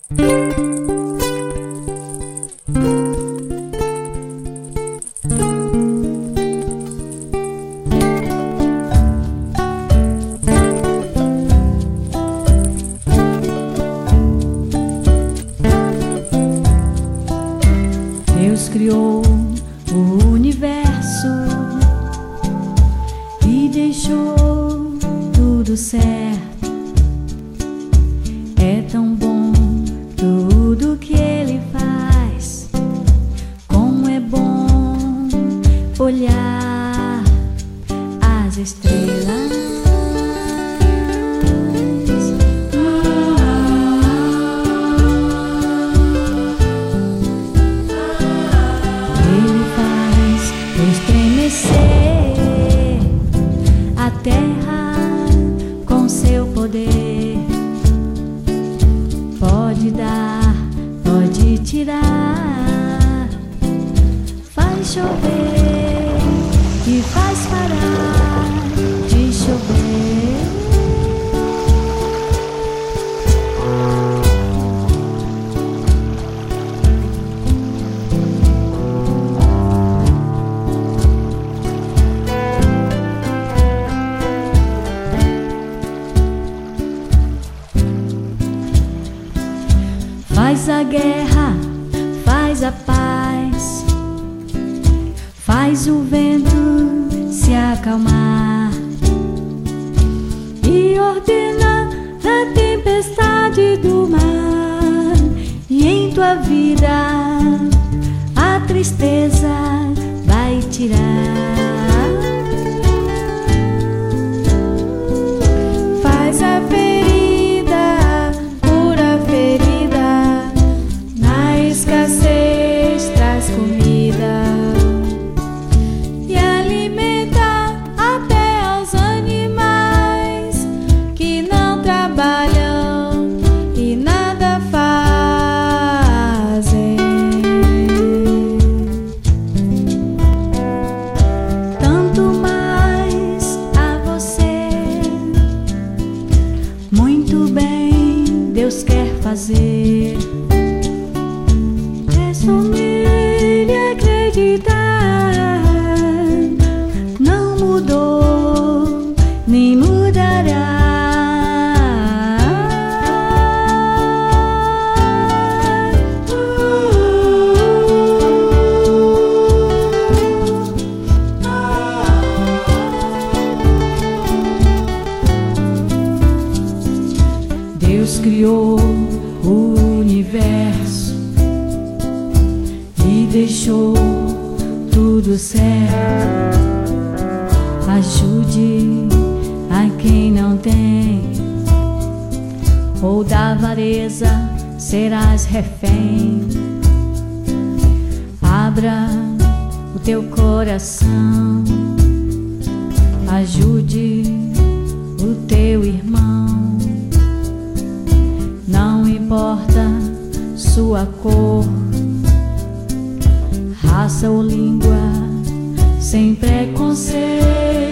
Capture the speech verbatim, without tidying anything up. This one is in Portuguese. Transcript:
Deus criou o universo e deixou tudo certo. É tão bom tudo que Ele faz, como é bom olhar as estrelas. Estremecer a terra com seu poder. Pode dar, pode tirar, faz chover e faz parar de chover. Faz a guerra, faz a paz, faz o vento se acalmar e ordena a tempestade do mar. E em tua vida a tristeza vai tirar. Faz a ferida, cura a ferida, escassez traz comida e alimenta até os animais que não trabalham e nada fazem. Tanto mais a você, muito bem Deus quer fazer. Humilde acreditar, não mudou nem mudará. Deus criou o universo e deixou tudo certo. Ajude a quem não tem, ou da avareza serás refém. Abra o teu coração, ajude o teu irmão. Não importa sua cor, raça ou língua, sem preconceito.